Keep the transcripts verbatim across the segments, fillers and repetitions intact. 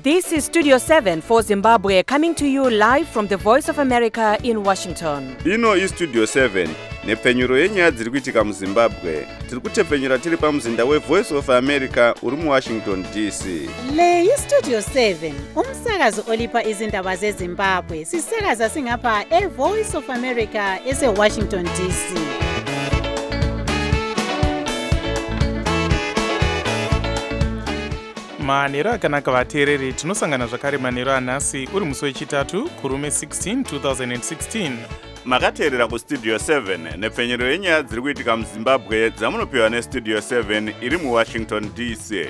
This is Studio seven for Zimbabwe, coming to you live from the Voice of America in Washington. Ino is Studio seven, nepfenyuro yenyaya dziri kuitika muZimbabwe. Tiri kutepfenyura tiri pamuzinda we Voice of America uri mu Washington D C. Le yi Studio seven, umsakazo olipa izindaba zeZimbabwe. Sisakaza singapha e Voice of America ese Washington D C. manero akanaka vateereri, tinosangana zvakare manero anhasi uri musi wechitatu kurume sixteen twenty sixteen. Makateerera kustudio seven nepfenyuro yenyaya dziri kuitika muZimbabwe dzamunopiwa nestudio seven iri muWashington D C.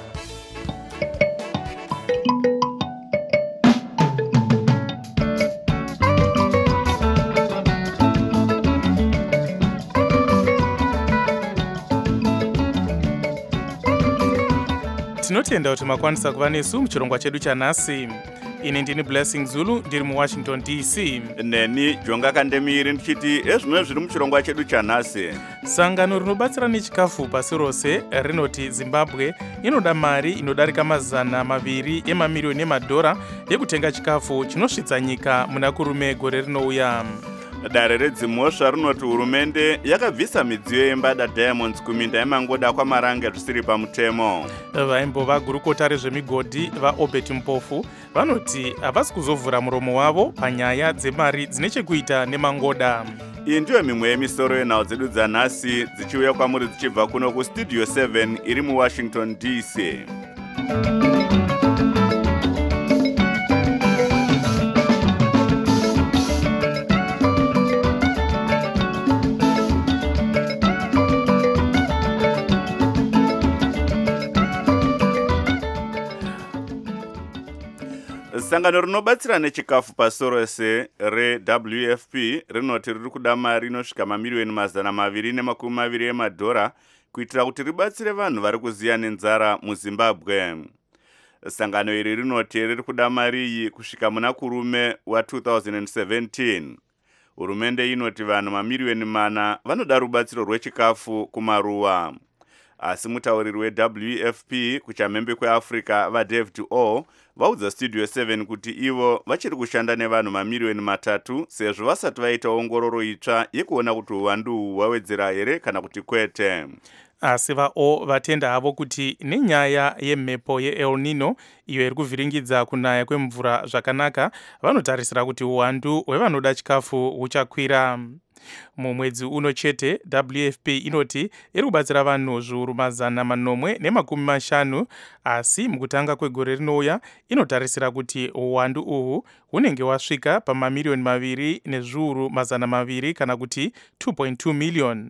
Tinotenda kuti makwanisa kuva nesu muchirongwa chedu chanhasi. Ini ndini Blessing Zulu ndiri muWashington D C. Neni Jonga Kandemiri ndichiti ezvimwe zviri muchirongwa chedu chanhasi. Sangano rinobatsira nechikafu pasi rose rinoti Zimbabwe inoda mari inodarika mazana maviri emamirioni emadhora yekutenga chikafu chinosvitsa nyika muna kurume gore rinouya. Dare redzimhosva rinoti hurumende yakabvisa midziyo yembada Diamonds kuminda yemangoda kwaMaranga zvisiri pamutemo. Vaimbova gurukota rezvemigodhi vaObert Mpofu vanoti havasi kuzovhura muromo wavo panyaya dzemari dzine chekuita nemangoda. Iyi ndiyo mimwe yemisoro yenhau dzedu dzanhasi dzichiuya kwamuri dzichibva kuno kustudio seven iri muWashington D C. Sangano rinobatsira nechikafu pasi rose reW F P rinoti riri kuda mari inosvika mamiliyoni mazana maviri nemakumi maviri emadhora kuitira kuti ribatsire vanhu vari kuziya nenzara muZimbabwe. Sangano iri rinoti riri kuda mari iyi kusvika muna kurume wa two thousand seventeen. Hurumende inoti vanhu mamiliyoni mana vanoda rubatsiro rwechikafu kumaruwa. Asi mutauriri weW F P kuchamhembe kweAfrica vaDavid O vaudza Studio seven kuti ivo vachiri kushanda nevanhu mamiliyoni matatu sezvo vasati vaita ongororo itsva yekuona kuti uwandu hwawedzera here kana kuti kwete. Asi vaO vatenda havo kuti nenyaya yemhepo yeEl Nino iyo iri kuvhiringidza kunaya kwemvura zvakanaka, vanotarisira kuti uwandu hwevanoda chikafu huchakwira. Mumwedzi uno chete W F P inoti iri kubatsira vanhu zviuru mazana manomwe nemakumi mashanu, asi mukutanga kwegore rinouya inotarisira kuti uwandu uhu hunenge wasvika pamamiliyoni maviri nezviuru mazana maviri kana kuti two point two million.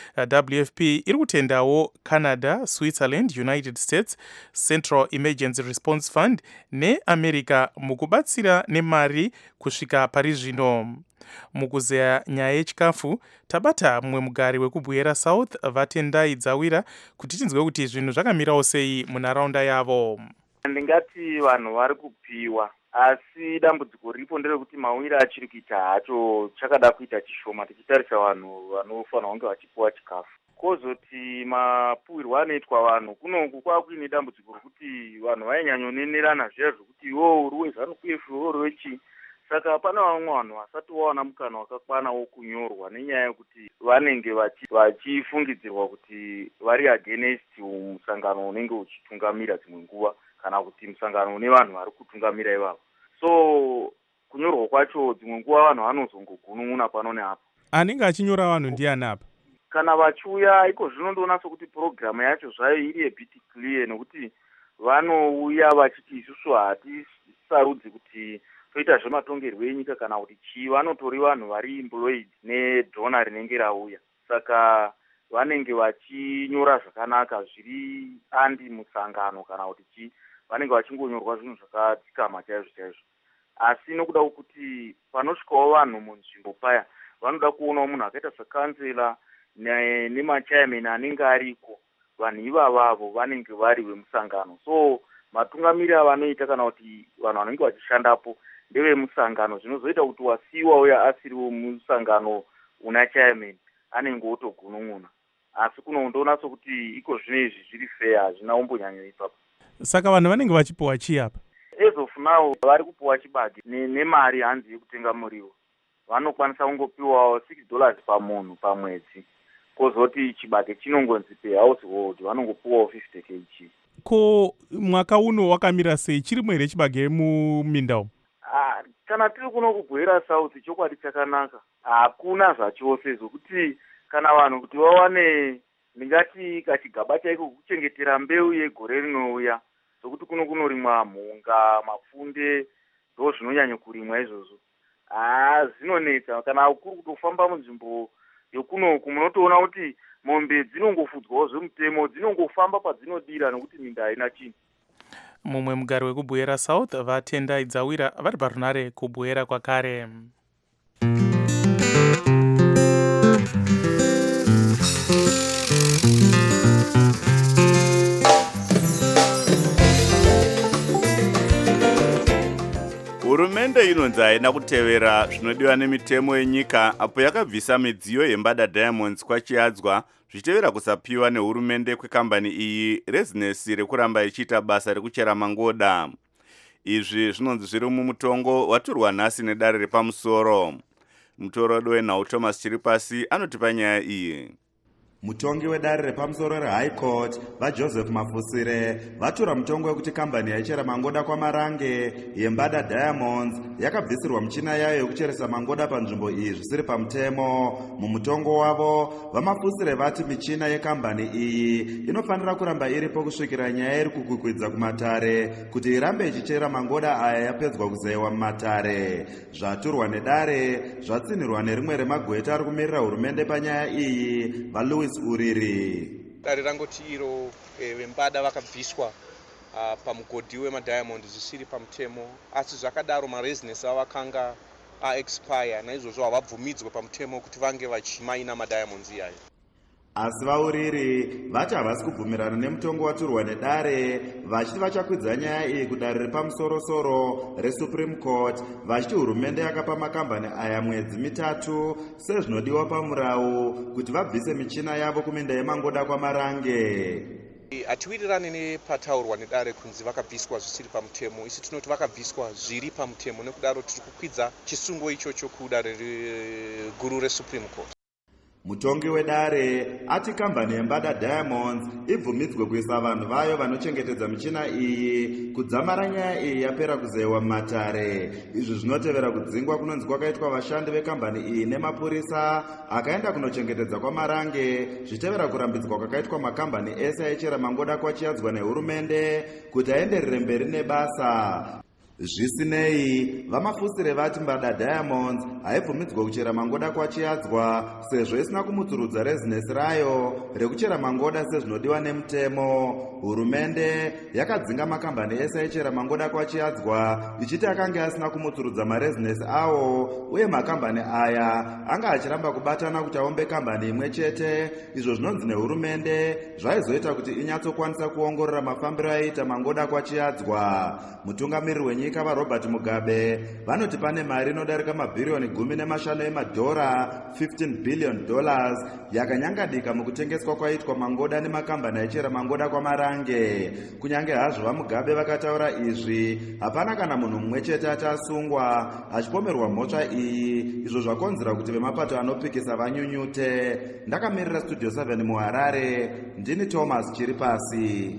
W F P iri kutendawo Canada, Switzerland, United States, Central Emergency Response Fund neAmerica mukubatsira nemari kusvika pari zvino. Mukuzeya nyaya yechikafu tabata mumwe mugari wekubwera South vatendai dzawira kuti tinzwe kuti zvinhu zvakamirawo sei munharaunda yavo. Ndingati vanhu vari kupiwa, asi dambudziko riripo nderekuti mawira achiri kuita hacho chakada kuita chishoma tichitarisa vanhu vanofanira kunge vachipiwa chikafu. Kozoti mapuwirwa anoitwa vanhu kunoku kwakuine dambudziko rokuti vanhu vainyanyonenherana zviya zvokuti iwo uri weZANU P F iwo uri wechi. Saka pana vamwe vanhu vasati vaona mukana wakakwana wokunyorwa nenyaya yekuti vanenge vachifungidzirwa kuti vari against musangano unenge uchitungamira dzimwe nguva kana kuti musangano une vanhu vari kutungamira ivavo. So kunyorwa kwacho dzimwe nguva vanhu vanozongogunun'una pano neapo. Anenge achinyora vanhu ndiani apa? Kana vachiuya iko zvinondoona sokuti purogiramu yacho zvayo iri a bit clear nekuti vanouya vachiti isusu hatisarudzi kuti toita zvematongerwo enyika kana kuti chii, vanotori vanhu vari employed nedhona rinenge rauya. Saka vanenge vachinyora zvakanaka zviri andi musangano kana kuti chii, vanenge vachingonyorwa zvinhu zvakadzikama chaizvo chaizvo. Asi nokuda kuti panosvikawo vanhu munzvimbo paya vanoda kuonawo munhu akaita sekansela nemachairman anenge ariko, vanhu ivavavo vanenge vari vemusangano. So matungamiri avanoita kana kuti vanhu vanenge vachishandapo ndevemusangano, zvinozoita kuti wasiwa uya asiriwo musangano una chairman anenge otogunun'una. Asi kunondoona sokuti iko zvino izvi zviri fair, hazvina umbonyanyo ipapo. Saka vanhu vanenge vachipiwa chii apa? as of now vari kupuwa chibage nemari hanzi yekutenga muriwo. Vanokwanisa kungopiwawo six dollars pamunhu pamwedzi, kozoti chibage chinongonzi per household vanongopiwawo fifty kg. Ko mwaka uno wakamira sei, chirimo here chibage muminda umu? Ah, kana tiri kuno kubwera South chokwadi chakanaka hakuna zvachose zvokuti kana vanhu kuti vawane ndingati kachigaba chaiko kuchengetera mbeu yegore rinouya, zvokuti kuno kunorimwa mhunga, mapfunde ndo zvinonyanya kurimwa izvozvo. Ah, zvinonetsa kana kuri kutofamba munzvimbo yokunoku munotoona kuti mombe dzinongofudzwawo zvemutemo, dzinongofamba padzinodira nokuti minda haina chinhu. Mumwe mugari wekubwera South vatendai dzawira vari parunare kubwera kwakare. Hurumende inonzi haina kutevera zvinodiwa nemitemo yenyika apo yakabvisa midziyo yembada Diamonds kwachiadzwa zvichitevera kusapiwa nehurumende kwekambani iyi rezinesi rekuramba ichiita basa rekuchera mangoda. Izvi zvinonzi zviri mumutongo waturwa nhasi nedare repamusoro. Mutorodo wenhau Thomas Chiripasi anotipa nyaya iyi. Mutongi wedare repamusoro reHigh Court vaJoseph Mafusire vatura mutongo wekuti kambani yaichera mangoda kwaMarange yembada Diamonds yakabvisirwa michina yayo yekucheresa mangoda panzvimbo iyi zvisiri pamutemo. Mumutongo wavo vaMafusire vati michina yekambani iyi inofanira kuramba iripo kusvikira nyaya iri kukukwidza kumatare kuti irambe ichichera mangoda aya yapedzwa kuzeyiwa mumatare. Zvaturwa nedare zvatsinirwa nerimwe remagweta ari kumirira hurumende panyaya iyi vaLouis Uriri. Dare rangoti iro vembada vakabviswa uh, pamugodhi wemaDiamond zvisiri pamutemo, asi zvakadaro marezinesi avakanga aexpire, naizvozvo havabvumidzwe pamutemo kuti vange vachimaina maDiamonds iyayo. Asi vaUriri vati havasi kubvumirana nemutongo waturwa nedare, vachiti vachakwidza nyaya iyi kudare repamusoro-soro reSupreme Court, vachiti hurumende yakapa makambani aya mwedzi mitatu sezvinodiwa pamurau kuti vabvise michina yavo kuminda yemangoda kwaMarange. Hatiwirirane nepataurwa nedare kunzi vakabviswa zvisiri pamutemo, isi tinoti vakabviswa zviri pamutemo, nekudaro tiri kukwidza chisungo ichocho kudare guru reSupreme Court. Mutongi wedare ati kambani yembada Diamonds ibvumidzwe kuisa vanhu vayo vanochengetedza michina iyi kudzamara nyaya iyi yapera kuzeyiwa mumatare. Izvi zvinotevera kudzingwa kunonzi kwakaitwa vashandi vekambani iyi nemapurisa akaenda kunochengetedza kwaMarange, zvichitevera kurambidzwa kwakaitwa makambani ese aichera mangoda kwachiadzwa nehurumende kuti aenderere mberi nebasa. Zvisinei, vaMafusire vati mbada Diamonds haibvumidzwa kuchera mangoda kwachiadzwa sezvo isina kumutsurudza rezinesi rayo rekuchera mangoda sezvinodiwa nemutemo. Hurumende yakadzinga makambani ese aichera mangoda kwachiadzwa ichiti akanga asina kumutsurudza marezinesi awo, uye makambani aya anga achiramba kubatana kuti aumbe kambani imwe chete. Izvo zvinonzi nehurumende zvaizoita kuti inyatsokwanisa kuongorora mafambiro aiita mangoda kwachiadzwa. Mutungamiriri wenyika vaRobert Mugabe vanoti pane mari inodarika mabhiriyoni gumi nemashanu emadhora fifteen billion dollars yakanyangadika mukutengeswa kwaitwa mangoda nemakambani aichera mangoda kwaMarange. Kunyange hazvo vaMugabe vakataura izvi, hapana kana munhu mumwe chete achasungwa achipomerwa mhosva iyi, izvo zvakonzera kuti vemapato anopikisa vanyunyute. Ndakamirira Studio seven muHarare, ndini Thomas Chiripasi.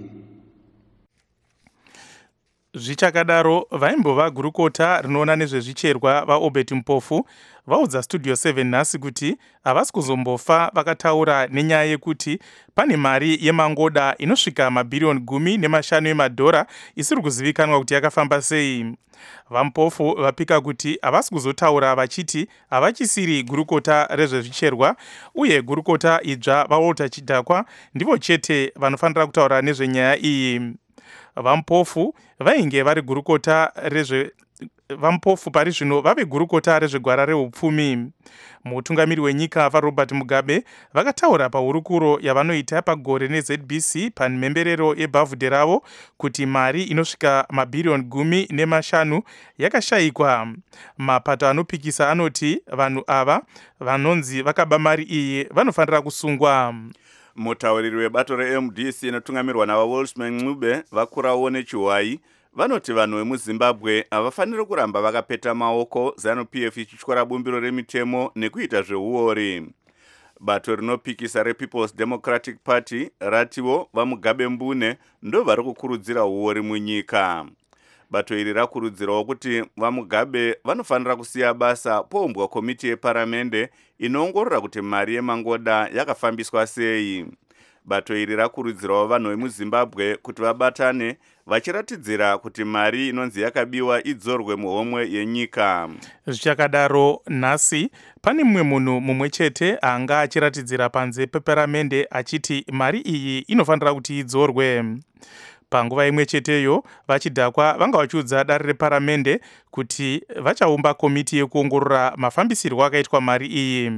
Zvichakadaro vaimbova gurukota rinoona nezvezvicherwa vaObert Mpofu vaudza Studio seven nhasi kuti havasi kuzombofa vakataura nenyaya yekuti pane mari yemangoda inosvika mabhiriyoni gumi nemashanu emadhora isiri kuzivikanwa kuti yakafamba sei. VaMpofu vapika kuti havasi kuzotaura vachiti havachisiri gurukota rezvezvicherwa, uye gurukota idzva vaWalter Chidhakwa ndivo chete vanofanira kutaura nezvenyaya iyi. VaMpofu vainge vari gurukota rezve VaMpofu pari zvino vave gurukota rezvegwara reupfumi. Mutungamiri wenyika vaRobert Mugabe vakataura pahurukuro yavanoita pagore neZ B C pamhemberero yebhavhudhe ravo kuti mari inosvika mabhiriyoni gumi nemashanu yakashayikwa. Mapato anopikisa anoti vanhu ava vanonzi vakaba mari iyi vanofanira kusungwa. Mutauriri webato reM D C inotungamirwa navaWolfsman Ncube vakurawo nechiwai vanoti vanhu vemuzimbabwe havafaniri kuramba vakapeta maoko, ZANU-P F ichityora bumbiro remitemo nekuita zveuori. Bato rinopikisa rePeople's Democratic Party ratiwo vaMugabe Mbune ndo vari kukurudzira uori munyika. Bato iri rakurudzirawo kuti vaMugabe vanofanira kusiya basa poumbwa komiti yeparamende inoongorora kuti mari yemangoda yakafambiswa sei. Bato iri rakurudzirawo vanhu vemuZimbabwe kuti vabatane vachiratidzira kuti mari inonzi yakabiwa idzorwe muhomwe yenyika. Zvichakadaro nhasi pane mumwe munhu mumwe chete anga achiratidzira panze peparamende achiti mari iyi inofanira kuti idzorwe. Panguva imwe cheteyo vachidhakwa vanga vachiudza dare reparamende kuti vachaumba komiti yekuongorora mafambisirwo akaitwa mari iyi.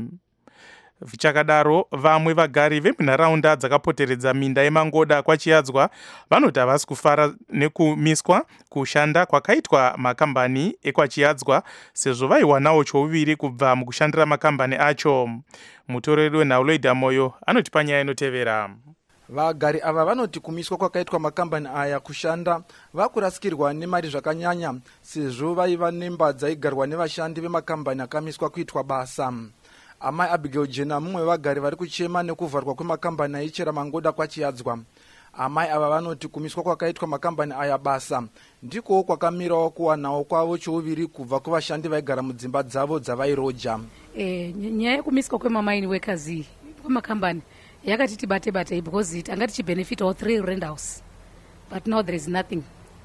Vichakadaro vamwe vagari vemunharaunda dzakapoteredza minda yemangoda kwaChiadzwa vanoti havasi kufara nekumiswa kushanda kwakaitwa makambani ekwaChiadzwa sezvo vaiwanawo chouviri kubva mukushandira makambani acho. Mutoreri wenhauloida moyo anoti panyaya inotevera. Vagari ava vanoti kumiswa kwakaitwa makambani aya kushanda vakurasikirwa nemari zvakanyanya sezvo vaiva nemba dzaigarwa nevashandi vemakambani akamiswa kuitwa basa. Amai Abigail Jena mumwe wevagari vari kuchema nekuvharwa kwemakambani aichera mangoda kwaChiadzwa. Amai ava vanoti kumiswa kwakaitwa makambani aya basa ndiko kwakamirawo kuwanawo kwavo chouviri kubva kuvashandi vaigara mudzimba dzavo dzavairoja. Eh, nyaya yekumiswa kwemamaini wekazi kwemakambani yakati tibate bate because it angati chibenefit all three rent house, but now there is nothing.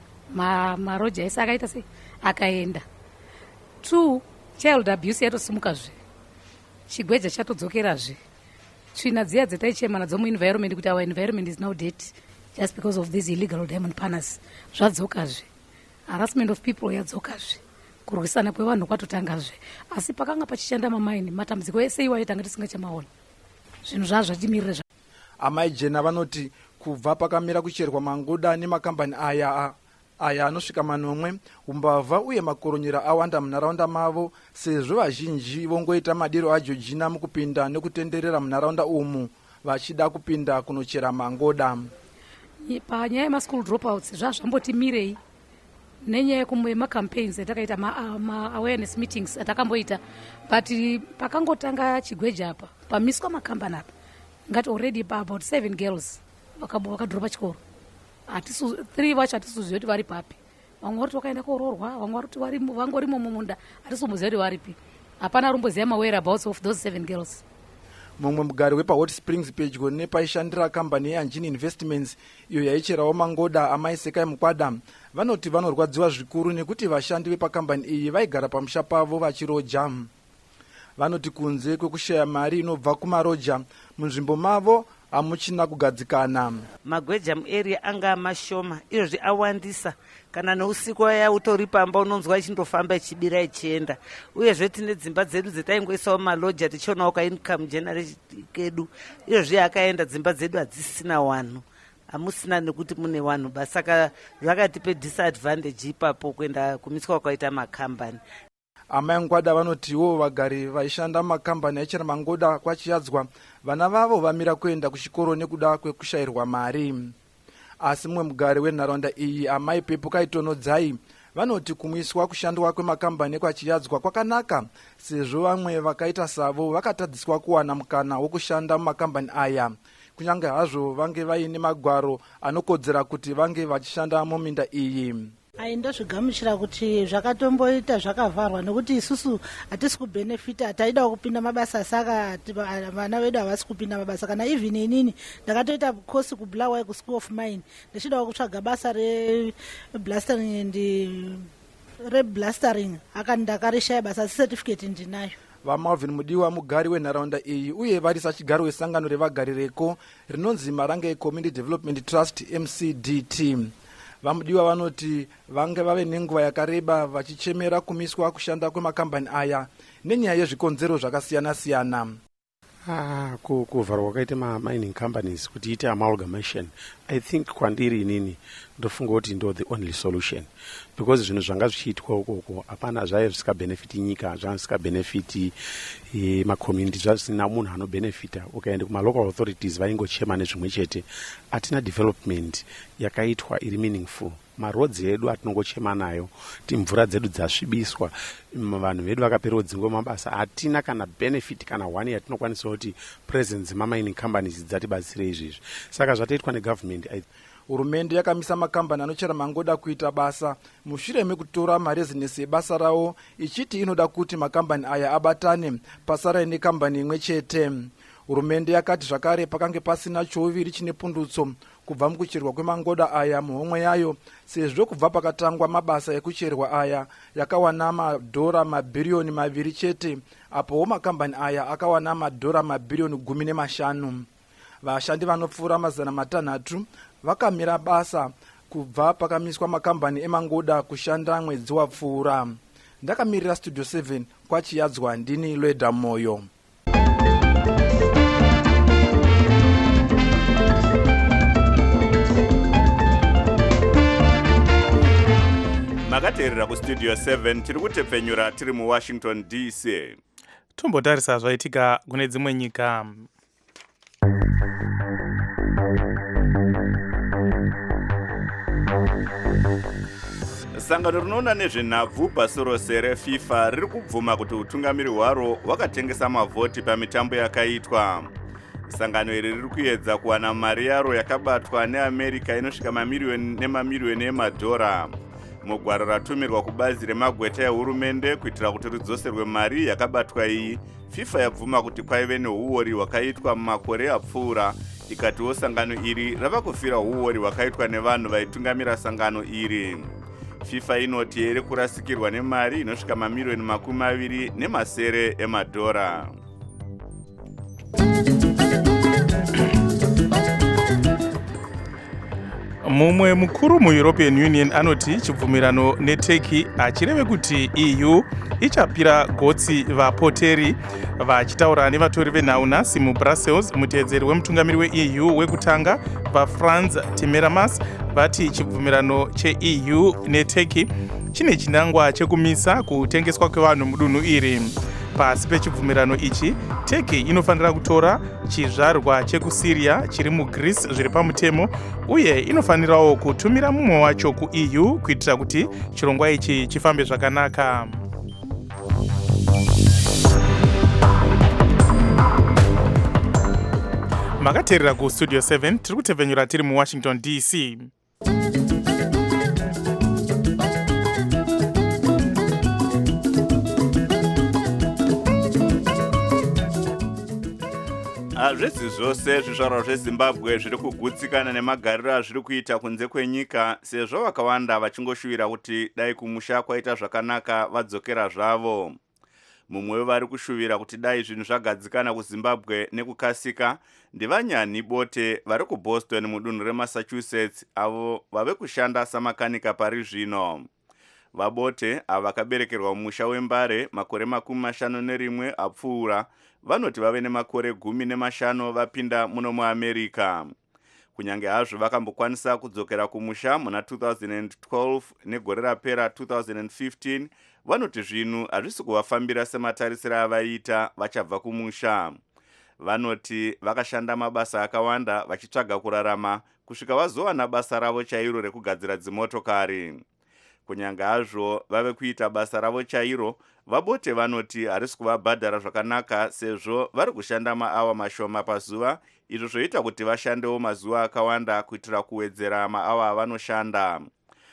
Ma maroja esa akaita se akaenda. Two, child abuse yatosimukazve. Chigweja chatodzokerazve. Tsvina dziya dzataichema nadzo muenvironment kuti our environment is now dead just because of these illegal diamond panels. Zvadzokazve. Harassment of people yadzokazve. Kurwisana kwevanhu kwatotangazve. Asi pakanga pachishanda mamaini matambudziko ese iwayo tanga tisingachamaona. Zvinhu zvazvatimirira. Amai Jena vanoti kubva pakamira kucherwa mangoda nemakambani aya aya anosvika manomwe umbavha uye makoronyera awanda munharaunda mavo sezvo vazhinji vongoita madiro aJeorgina mukupinda nekutenderera munharaunda umu vachida kupinda kunochera mangoda. Panyaya yemaschool dropouts zvazvambotimirei nenyaya yemacampaigns atakaita ma-awareness meetings atakamboita, but pakangotanga chigweja apa pamiswa makambani apa ngati already pa about seven girls vakadropa chikoro. Atisu three vacho hatisuzivi kuti vari papi. Vamwe vari vakaenda kororwa, vamwe vari vangorimo mumunda hatisimuzivi kuti varipi. Hapana rumboziva ma-whereabouts of those seven girls. Mumwe mugari wepa Hot Springs pedyo nepaishandira kambani yeAngini Investments iyo yaicherawo mangoda amai Sekai Mukwada vanoti vanorwadziwa zvikuru nekuti vashandi vepakambani iyi vaigara pamusha pavo vachiroja. Vanoti kunze kwekushaya mari inobva kumaroja munzvimbo mavo hamuchina kugadzikana. Magweja muarea anga mashoma, izvozvi awandisa. Kana nousiku waya utori pamba unonzwa ichindofamba ichibira ichienda. Uyezve tine dzimba dzedu dzataingoisawo maloja tichionawo ka-income generation kedu. Izvozvi akaenda dzimba dzedu hadzisina wanhu. Hamusina nekuti mune wanhu basi, saka zvakatipe disadvantage ipapo kuenda kumiswa kwakaita makambani. Amai Ngwada vanotiwo vagari vaishanda makambani aichera mangoda kwaChiadzwa vana vavo vamira kuenda kuchikoro nekuda kwekushayirwa mari. Asi mumwe mugari wenharaunda iyi amai Pepo Kaitonodzai vanoti kumwiswa kushandwa kwemakambani kwaChiadzwa kwakanaka sezvo vamwe vakaita savo vakatadziswa kuwana mukana wokushanda mumakambani aya kunyange hazvo vange vaine magwaro anokodzera kuti vange vachishanda muminda iyi. Aindozvigamuchira kuti zvakatomboita zvakavharwa nekuti isusu hatisi kubhenefita, hataida kupinda mabasa, saka vana vedu havasi kupinda mabasa. Kana even inini ndakatoita kosi kuBulawayo kuSchool of Mine ndichida kutsvaga basa reblastering and reblastering aka ndakarishaya basa, asi certificate ndinayo. VaMalvin Mudiwa mugari wenharaunda iyi uye varisa chigaro wesangano revagari reko rinonzi Marange Community Development Trust M C D T. Vamudiwa vanoti vange vave nenguva yakareba vachichemera kumiswa kushanda kwemakambani aya nenyaya yezvikonzero zvakasiyana siyana. Ah, kuvharwa kwakaita ma-mining companies kuti ite amalgamation, I think kwandiri inini ndofunga kuti ndo the only solution, because zvinhu zvanga zvichiitwa ukoko hapana zvaive zvisikabenefiti nyika, zvanga zvisikabenefiti e, macommunity, zvisina munhu anobenefita. Ukaenda kuma-local authorities vaingochema nezvimwe chete, hatina development yakaitwa iri meaningful. marodzi edu atinongochema nayo kuti mvura dzedu dzasvibiswa, vanhu vedu vakapera dzingwa mabasa, hatina kana benefit kana one yatinokwanisa kuti presence mamining companies dzatibatsire izvizvi. Saka zvataitwa negovernment, hurumende yakamisa makambani anochera mangoda kuita basa mushure mekutora marezinesi ebasa rawo, ichiti inoda kuti makambani aya abatane pasara nekambani imwe chete. Hurumende yakati zvakare pakange pasina choviri chine pundutso kubva mukucherwa kwemangoda aya muhomwe yayo, sezvo kubva pakatangwa mabasa ekucherwa aya yakawana madhora mabhiriyoni maviri chete, apowo makambani aya akawana madhora mabhiriyoni gumi nemashanu. Vashandi vanopfuura mazana matanhatu vakamira basa kubva pakamiswa makambani emangoda kushanda mwedzi wapfuura. Ndakamirira Studio seven kwachiyadzwa ndini Lweda Moyo. Makateerera kustudio seven tiri kutepfenyura tiri muWashington D C. Tombotarisa zvaitika kune dzimwe nyika. Sangano rinoona nezvenhabvu pasi rose reFIFA riri kubvuma kuti utungamiri hwaro hwakatengesa mavhoti pamitambo yakaitwa. Sangano iri riri kuedza kuwana mari yaro yakabatwa neAmerica inosvika mamiriyoni nemamiriyoni emadhora. Mugwaro ratumirwa kubazi remagweta ehurumende kuitira kuti ridzoserwe mari yakabatwa iyi, FIFA yabvuma kuti kwaive neuori hwakaitwa mumakore apfuura, ikatiwo sangano iri rava kufira uori hwakaitwa nevanhu vaitungamira sangano iri. FIFA inoti iri kurasikirwa nemari inosvika mamiriyoni makumi maviri nemasere emadhora. Mumwe mukuru muEuropean Union anoti chibvumirano neTurkey achireve kuti E U ichapira gotsi vapoteri. Vachitaura nevatori venhau nhasi muBrussels, muteedzeri wemutungamiri weE U wekutanga vaFrans Timmermans vati chibvumirano cheE U neTurkey chine chinangwa chekumisa kutengeswa kwevanhu mudunhu iri. Pasi pechibvumirano ichi, Turkey inofanira kutora chizvarwa chekuSyria chiri muGreece zviri pamutemo, uye inofanirawo kutumira mumwe wacho kuE U kuitira kuti chirongwa ichi chifambe zvakanaka. Makateerera kuStudio seven tiri kutepfenyura tiri muWashington D C. Hazvisi zvose zvizvarwa zveZimbabwe zviri kugutsikana nemagariro azviri kuita kunze kwenyika, sezvo vakawanda vachingoshuvira kuti dai kumusha kwaita zvakanaka vadzokera zvavo. Mumwe wevari kushuvira kuti dai zvinhu zvagadzikana kuZimbabwe nekukasika ndivanyani bote vari kuBoston mudunhu reMassachusetts, avo vave kushanda samakanika pari zvino. Vabote ava vakaberekerwa mumusha weMbare makore makumi mashanu nerimwe apfuura, vanoti vave nemakore gumi nemashanu vapinda muno muAmerica. Kunyange hazvo vakambokwanisa kudzokera kumusha muna two thousand twelve negore rapera two thousand fifteen, vanoti zvinhu hazvisi kuvafambira sematarisiro avaita vachabva kumusha. Vanoti vakashanda mabasa akawanda vachitsvaga kurarama kusvika vazowana basa ravo chairo rekugadzira dzimotokari. Kunyange hazvo vave kuita basa ravo chairo, vabote vanoti harisi kuvabhadhara zvakanaka sezvo vari kushanda maawa mashoma pazuva, izvo zvoita kuti vashandewo mazuva akawanda kuitira kuwedzera maawa avanoshanda.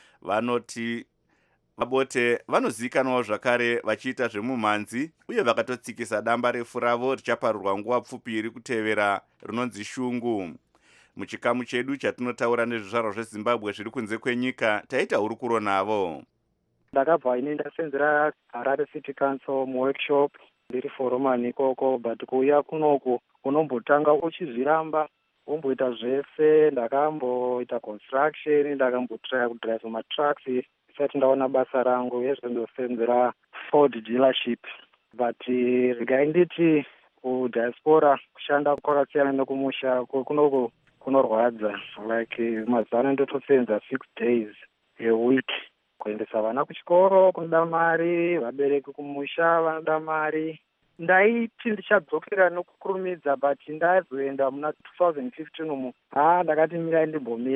Vanoti vabote vanozivikanwawo zvakare vachiita zvemumhanzi, uye vakatotsikisa damba refu ravo richaparurwa nguva pfupi iri kutevera rinonzi shungu. Muchikamu chedu chatinotaura nezvizvarwa zveZimbabwe zviri kunze kwenyika, taita hurukuro navo. Ndakabva ine ndasenzera Harare City Council muworkshop ndiri foromani ikoko, but kuuya kunoku unombotanga uchizviramba womboita zvese. Ndakamboita construction, ndakambotraya kudrive matrucks isati ndaona basa rangu yezvendosenzera Ford dealership. But regai nditi kudiaspora kushanda kwakasiyana nekumusha kunoku kunorwadza, like mazana ndotosenza six days a week, kuendesa vana kuchikoro kunoda mari, vabereki kumusha vanoda mari. Ndaiti ndichadzokera nokukurumidza, but ndazoenda muna two thousand fifteen umu, ha ndakati mirai ndimbomira.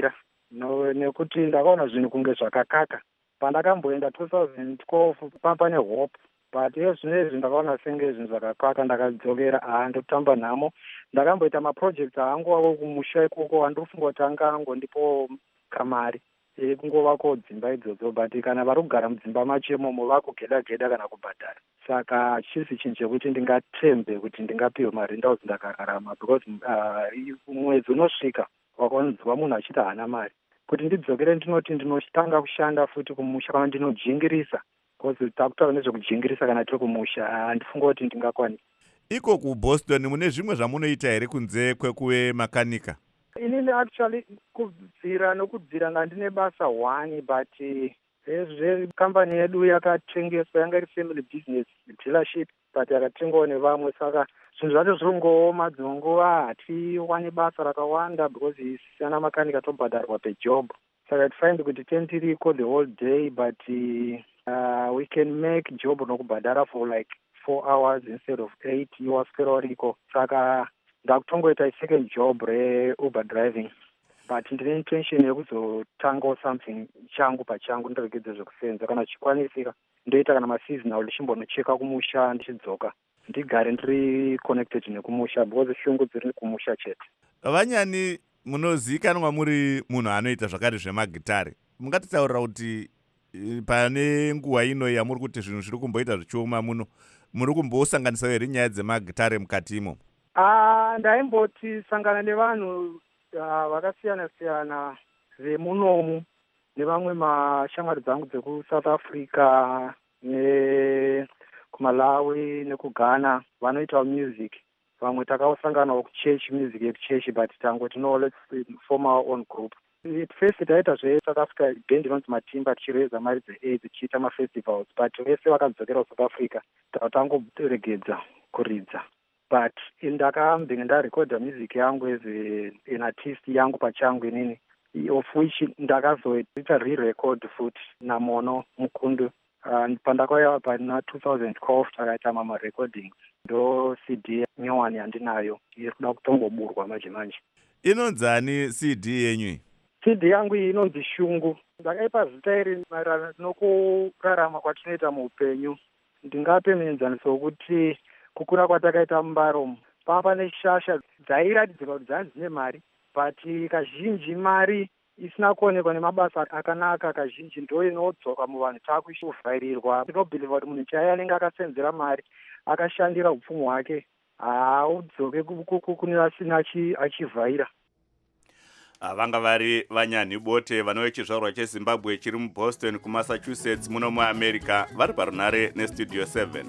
no, nekuti ndakaona zvinhu kunge zvakakaka pandakamboenda two thousand twelve pane hope but ezvinezvi ndakaona senge zvinhu zvakakaka ndakadzokera haa ndotamba nhamo ndakamboita maprojects angu avo kumusha ikoko andofunga kuti anga angondipo kamari ekungovako dzimba idzodzo but kana vari kugara mudzimba macho imomo vakugeda geda kana kubhadhara saka chisi chinhu chekuti ndingatembe kuti ndingapiwe mari ndauzi ndakararama because uh, mwedzi unosvika wakonzwa munhu achiti haana mari kuti ndidzokere ndinoti ndinotanga kushanda futi kumusha kana ndinojingirisa because takutaura nezvekujingirisa kana tiri kumusha handifunga kuti ndingakwanisa. Iko kuBoston mune zvimwe zvamunoita here kunze kwekuve makanika? Inini actually kubvira nokudzira nga ndine basa one but zvezvekambani yedu yakatengeswa yanga iri family business dealership but yakatengwa nevamwe saka zvinhu zvacho zviri kungooma dzimwe nguva hatiwani basa rakawanda because isisana makanika tobhadharwa pejob saka tifind kuti tentiriko the whole day but uh, we can make job nokubhadhara for like four hours instead of eight iwaswera uriko saka ndakutongoita second job re-uber driving but ndine intention yekuzotangawo something changu pachangu ndiregedze zvekusenza kana chikwanisika ndoita kana maseasonal ndichimbonocheka kumusha ndichidzoka ndigare ndiri connected nekumusha because shungu dziri kumusha chete. Vanyani munozivikanwa muri munhu anoita zvakare zvemagitari, mungatitaurira kuti pane nguva ino yamuri kuti zvinhu zviri kumboita zvichioma muno muri kumbosanganisa here nyaya dzemagitari mukati imo? Ah, ndaimboti sangana nevanhu vakasiyana siyana vemunomu nevamwe mashamwari dzangu dzekusouth Africa nekumalawi nekugana vanoita music. Vamwe takasanganawo kuchurch music yekuchechi but tangoti no let's form our own group. At first taita zveSouth Africa band inonzi Matimba tichireza mari dzeAIDS tichiita mafestivals but vese vakadzokera South Africa tangoregedza kuridza but ndakambe ndarekodha music yangu as an artist yangu pachangu inini of which ndakazoita re-record futi naMono Mukundu uh, pandakauya pana two thousand twelve takaita mama recordings ndo C D nyowani yandinayo iri kuda kutongoburwa manje manje. Inonzani C D yenyu? C D yangu iyi inonzi Shungu. Ndakaipa zita iri maererano nokurarama kwatinoita muupenyu. Ndingape muenzaniso wekuti kukura kwatakaita mumbaro papa neshasha dzairatidzika kuti dzanzi dzine mari but kazhinji mari isina kuonekwa nemabasa akanaka kazhinji ndo inodzoka muvanhu taakuvhairirwa. Tinobhiliva kuti munhu chaiye anenge akasenzera mari akashandira upfumi hwake haudzoke kune asina achivhaira. Vanga vari Vanyani Bote vanowe chizvarwa cheZimbabwe chiri muBoston kuMassachusetts muno muAmerica vari parunare nestudio seven.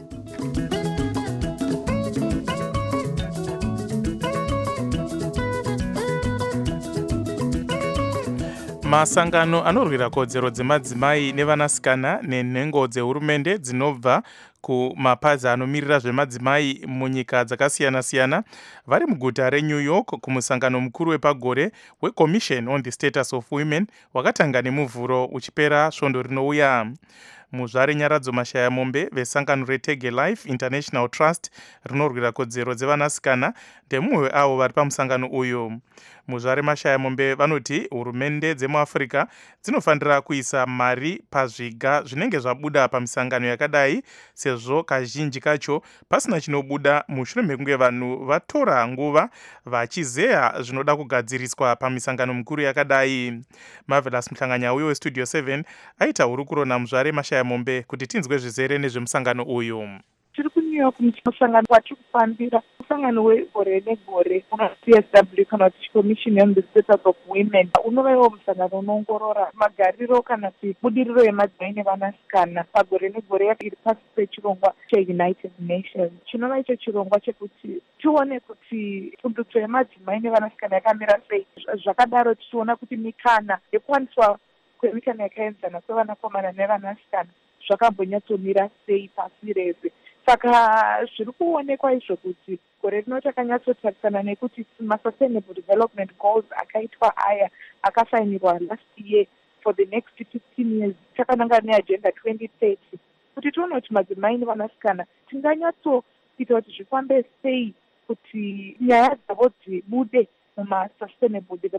Masangano anorwira kodzero dzemadzimai nevanasikana nenhengo dzehurumende dzinobva kumapazi anomirira zvemadzimai munyika dzakasiyana-siyana vari muguta reNew York kumusangano mukuru wepagore weCommission on the Status of Women wakatanga nemuvhuro uchipera svondo rinouya. Muzvare Nyaradzo Mashaya Mombe vesangano reTege Life International Trust rinorwira kodzero dzevanasikana ndemumwe avo vari pamusangano uyu. Muzvare Mashaya Mombe vanoti hurumende dzemuAfrica dzinofanira kuisa mari pazviga zvinenge zvabuda pamisangano yakadai sezvo kazhinji kacho pasina chinobuda mushure mekunge vanhu vatora nguva vachizeya zvinoda kugadziriswa pamisangano mikuru yakadai. Marvelous Mhlanganya uyo westudio seven aita hurukuro naMuzvare Mashaya Mombe kuti tinzwe zvizere nezvemusangano uyu. Tiri kuNew York musangano watiri kufambira musangano wegore negore una C S W kana kuti Commission on the Status of Women unova iwo musangano unoongorora magariro kana kuti budiriro yemadzimai nevanasikana pagore negore iri pasi pechirongwa cheUnited Nations. Chinova icho chirongwa chekuti tione kuti pundutso yemadzimai nevanasikana yakamira sei. Zvakadaro tichiona kuti mikana yekuwaniswa kwemikana yakaenzana kwevanakomana nevanasikana zvakambonyatsomira sei pasi rese. Saka zviri kuonekwa izvo kuti gore rino takanyatsotarisana nekuti ma-sustainable development goals akaitwa aya akasainirwa last year for the next fifteen years takananga neagenda twenty thirty kuti tione kuti madzimai nevanasikana tinganyatsoita kuti zvifambe sei kuti nyaya dzavo dzibude muma-sustainable development goals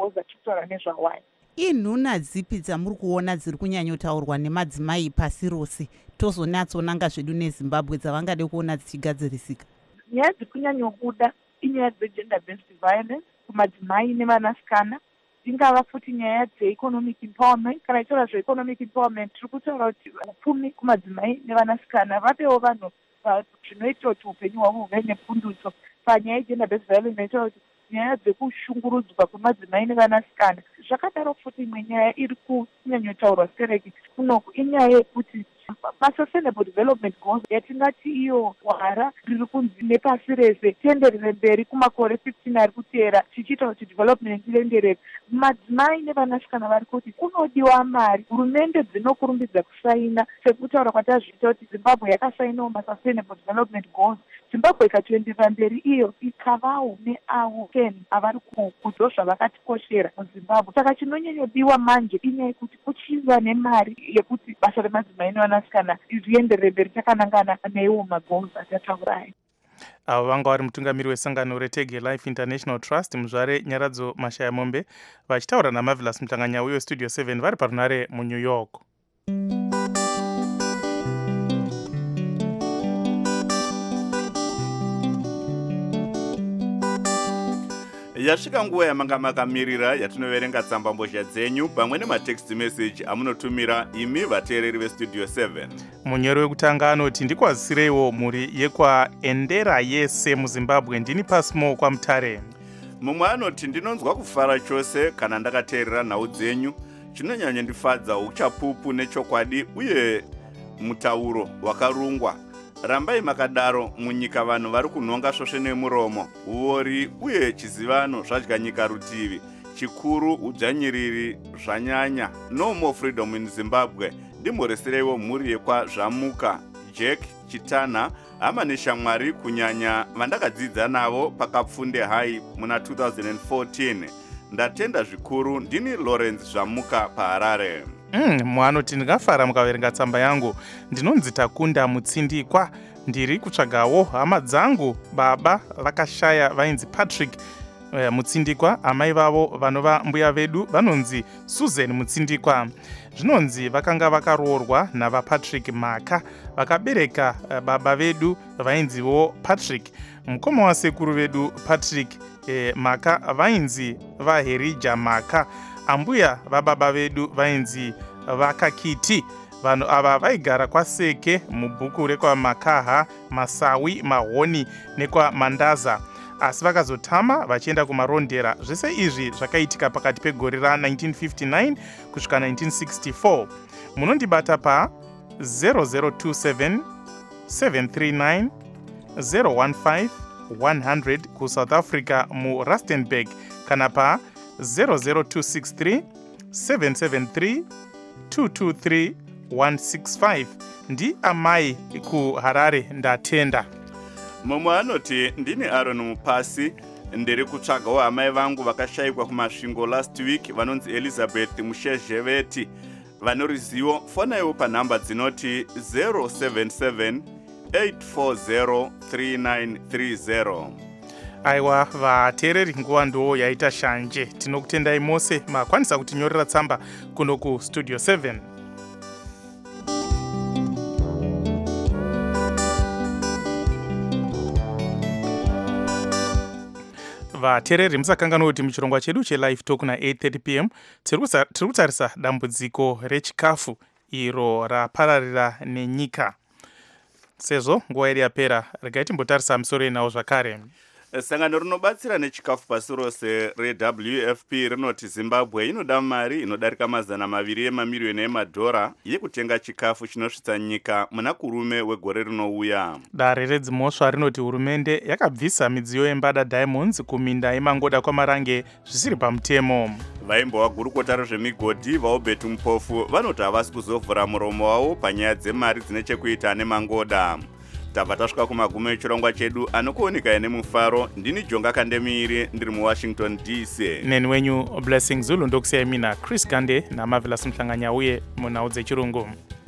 goals achitaura nezvawai. inhuna dzipi dzamuri kuona dziri kunyanyotaurwa nemadzimai pasi rose tozonatsonanga zvedu nezimbabwe dzavangade kuona dzichigadzirisika? Nyaya dziri kunyanyobuda inyaya dzegender based violence kumadzimai nevanasikana, ingava futi nyaya dzeeconomic empowerment. Kana ichitaura zveeconomic empowerment tiri kutaura kuti upfumi kumadzimai nevanasikana vapewo vanhu zvinoita kuti upenyu hwavo huve nepundutso. Panyaya yegender based violence inotaura kuti nyaya dzekushungurudzwa kwemadzimai nevanasikana. Zvakadaro futi imwe nyaya iri kunyanyotaurwa stereki kunoku inyaya yekuti masustainable development goals yatingati iyo hwara riri kunzi nepasi rese tienderere mberi kumakore fifteen ari kuteera tichiita kuti development ienderere. Madzimai nevanasikana vari kuti kunodiwa mari. Hurumende dzinokurumbidza kusaina sekutaura kwatazviita kuti Zimbabwe yakasainawo masustainable development goals. Zimbabwe ikatoenderera mberi iyo ikavawo neavo ten avari kudzo zvavakatikoshera muZimbabwe. Saka chinonyanyodiwa manje inyaya yekuti kuchiva nemari yekuti basa remadzimai nevanasikana rienderere mberi takanangana neiwo magoals atataurayi. avo vanga vari mutungamiri wesangano retege life international trust muzvare Nyaradzo Mashaya Mombe vachitaura naMarvelous Mhlanganyauye westudio seven vari parunare muNew York. Yasvika nguva yamanga makamirira yatinoverenga tsambambozha dzenyu pamwe nematext message amunotumira imi vateereri vestudio seven. Munyori wekutanga anoti ndikwazisireiwo mhuri yekwaendera yese muZimbabwe ndini pasimo kwaMutare. Mumwe anoti ndinonzwa kufara chose kana ndakateerera nhau dzenyu. Chinonyanya ndifadza uchapupu nechokwadi uye mutauro wakarungwa. Rambai makadaro munyika vanhu vari kunhonga svosve nemuromo, uori uye chizivano zvadya nyika rutivi. Chikuru udzvanyiriri zvanyanya. No more freedom in Zimbabwe. Ndimhoresereiwo mhuri yekwazvamuka Jack Chitana hama neshamwari kunyanya vandakadzidza navo pakapfunde hai muna two thousand fourteen. Ndatenda zvikuru. Ndini Lawrence Zvamuka paHarare. Mm, mwanoti ndingafara mukaverenga tsamba yangu. Ndinonzi Takunda Mutsindikwa. Ndiri kutsvagawo hama dzangu baba vakashaya vainzi Patrick uh, Mutsindikwa. Amai vavo vanova mbuya vedu vanonzi Susan Mutsindikwa. Zvinonzi vakanga vakaroorwa navaPatrick Maka vakabereka uh, baba vedu vainziwo Patrick. Mukoma wasekuru vedu Patrick eh, Maka vainzi vaHerija Maka. Ambuya vababa vedu vainzi Vakakiti. Vanhu ava vaigara kwaSeke mubhuku rekwaMakaha, Masawi, Mahoni nekwaMandaza. Asi vakazotama vachienda kumarondera. Zvese izvi zvakaitika pakati pegore ra nineteen fifty-nine kusvika nineteen sixty-four. Munondibata pa zero zero two seven seven three nine zero one five one hundred kuSouth Africa muRustenburg kana pa zero zero two six three seven seven three two two three one six five. Ndi amai kuHarare ndatenda. Mumwe anoti ndini Aaron Mupasi ndiri kutsvagawo amai vangu vakashayikwa kumasvingo last week vanonzi Elizabeth Mushezheveti. Vane ruzivo fonaiwo panhamba dzinoti zero seven seven eight four zero three nine three zero. Aiwa vateereri nguva ndo yaita shanje. Tinokutendai mose makwanisa kutinyorera tsamba kuno kustudio seven. Vateereri musakanganwa kuti muchirongwa chedu chelive talk na eight thirty p m tiri kutarisa dambudziko rechikafu iro rapararira nenyika. Sezvo nguva yedu yapera, regai timbotarisa musoro inawo zvakare. Sangano rinobatsira nechikafu pasi rose reW F P rinoti Zimbabwe inoda mari inodarika mazana maviri emamiliyoni emadhora yekutenga chikafu chinosvitsa nyika muna kurume wegore rinouya. Dare redzimosva rinoti hurumende yakabvisa midziyo yembada Diamonds kuminda yeMangoda kwaMarange zvisiri pamutemo. Vaimbova gurukota rezvemigodhi vaObert Mupofu vanoti havasi kuzovhura muromo wavo panyaya dzemari dzine chekuita neMangoda. Tabva tasvika kumagumo echirongwa chedu anokuoneka nemufaro. Ndini Jonga Kandemiri ndiri muWashington D C. Neni wenyu Blessing Zulu ndokusiyai mina Chris Gande naMarvelous Mhlanganyauye munhau dzechirungu.